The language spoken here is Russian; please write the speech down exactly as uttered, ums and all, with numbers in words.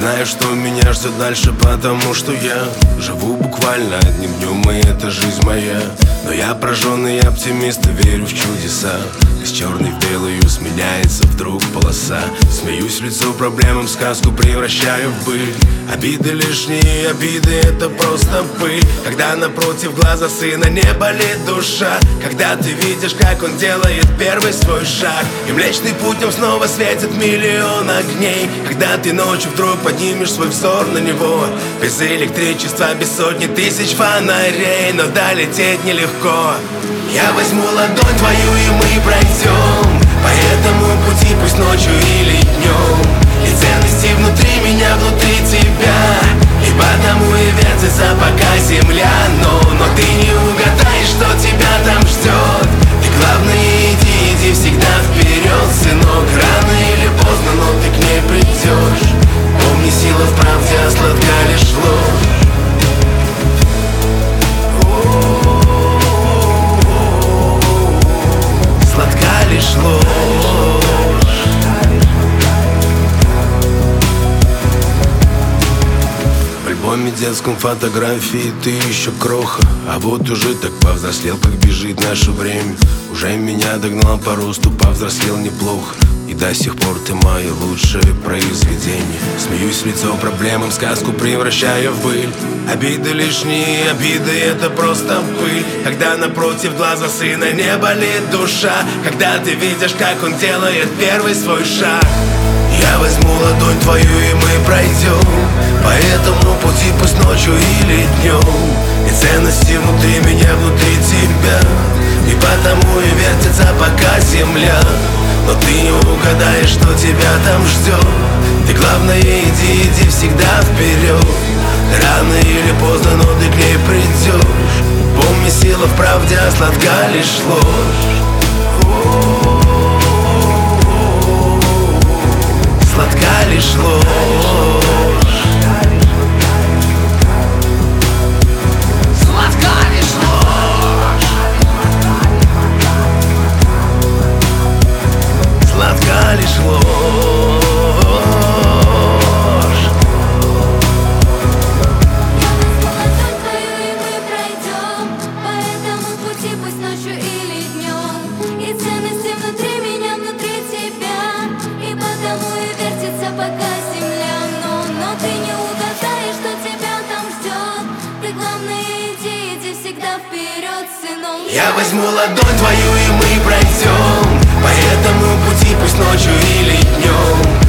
знаю, что меня ждет дальше, потому что я живу буквально одним днем, и это жизнь моя. Но я прожженный оптимист и верю в чудеса. Из черной в белую сменяется вдруг полоса. Смеюсь в лицо проблемам, сказку превращаю в быль. Обиды лишние, обиды это просто пыль. Когда напротив глаза сына не болит душа, когда ты видишь, как он делает первый свой шаг, и Млечный Путем снова светит миллион огней. Когда ты ночью вдруг поднимешь свой взор на него, без электричества, без сотни тысяч фонарей, но долететь нелегко. Я возьму ладонь твою, и мы пройдем по этому пути, пусть ночью или днем. И ценности внутри меня, внутри тебя, и потому и вертится пока земля. Но, но ты не угадаешь, что тебя там ждет. Ты главное иди, иди всегда вперед, сынок. Рано или поздно, но ты к ней придешь. Помни, сила в правде, а сладка лишь ложь. Сладка лишь ложь. В альбоме детском фотографии ты еще кроха, а вот уже так повзрослел, как бежит наше время. Уже меня догнал по росту, повзрослел неплохо, и до сих пор ты мое лучшее произведение. Смеюсь в лицо проблемам, сказку превращаю в быль. Обиды лишние, обиды это просто пыль. Когда напротив глаза сына не болит душа, когда ты видишь, как он делает первый свой шаг. Я возьму ладонь твою, и мы пройдем по этому пути, пусть ночью или днем. И ценности внутри меня, внутри тебя, и потому и вертится пока земля. Но ты не угадаешь, что тебя там ждет. Ты главное иди, иди всегда вперед. Рано или поздно, но ты к ней придешь. Помни, сила в правде, а сладка лишь ложь. Сладка лишь ложь. Сладка лишь ложь. Сладка лишь ложь. Я возьму ладонь твою, и мы пройдем по этому пути, пусть ночью или днем.